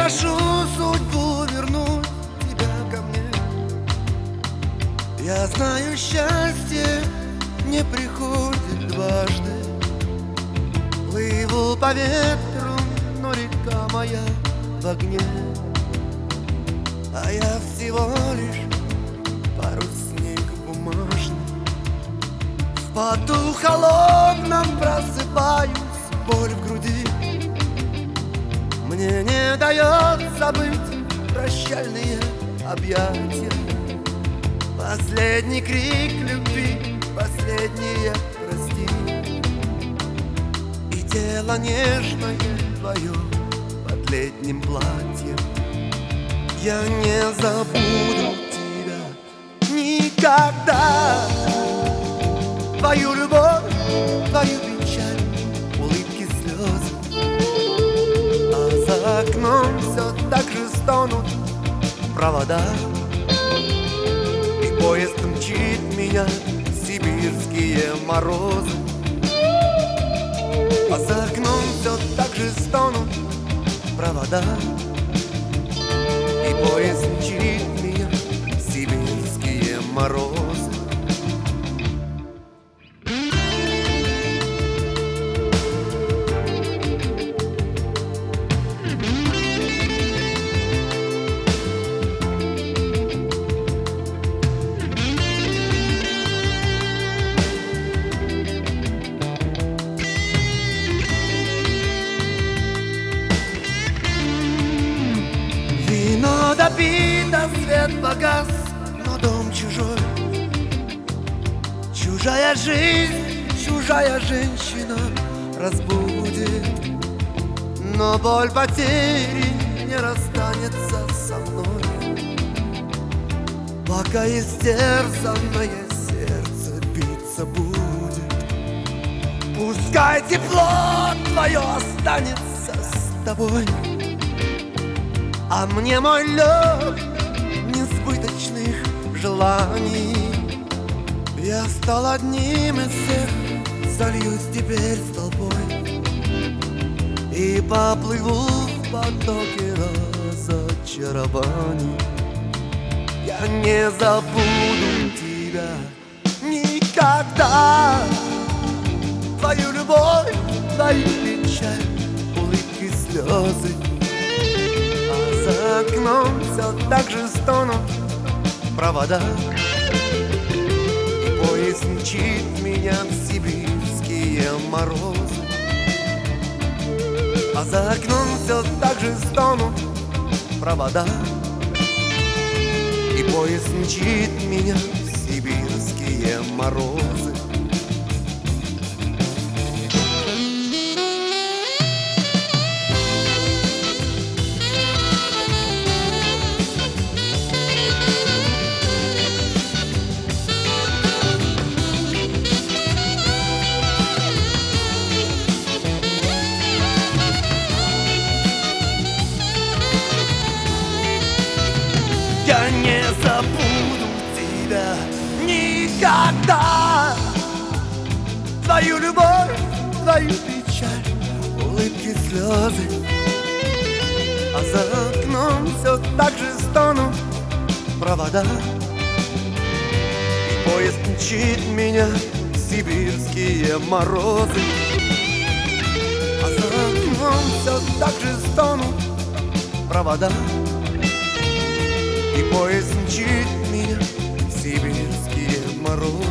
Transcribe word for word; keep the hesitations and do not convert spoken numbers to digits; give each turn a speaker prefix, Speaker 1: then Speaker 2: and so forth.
Speaker 1: прошу судьбу вернуть тебя ко мне. Я знаю, счастье не приходит дважды. Плыву по ветру, но река моя в огне. А я всего лишь парусник бумажный. В поту холодном просыпаюсь, боль в груди. Мне не дает забыть прощальные объятия. Последний крик любви, последнее прости. И тело нежное твое под летним платьем. Я не забуду тебя никогда. Твою любовь, твою печаль, улыбки, слезы. А за окном все так же стонут провода. И поезд мчит меня в сибирские морозы. А за окном все так же стонут провода. И поезд мчит меня в сибирские морозы. Вино допито, свет погас, но дом чужой. Чужая жизнь, чужая женщина разбудит. Но боль потери не расстанется со мной, пока истерзанное сердце биться будет. Пускай тепло твое останется с тобой, а мне мой лед несбыточных желаний. Я стал одним из всех, сольюсь теперь с толпой и поплыву в потоке разочарований. Я не забуду тебя никогда. Твою любовь, твою печаль, улыбки, слезы. За окном все так же стонут провода. И поезд мчит меня в сибирские морозы. А за окном все так же стонут провода. И поезд мчит меня в сибирские морозы. Я не забуду тебя никогда. Твою любовь, твою печаль, улыбки, слезы. А за окном все так же стонут провода. И поезд мчит меня в сибирские морозы. А за окном все так же стонут провода. И поезд мчит меня в сибирские морозы.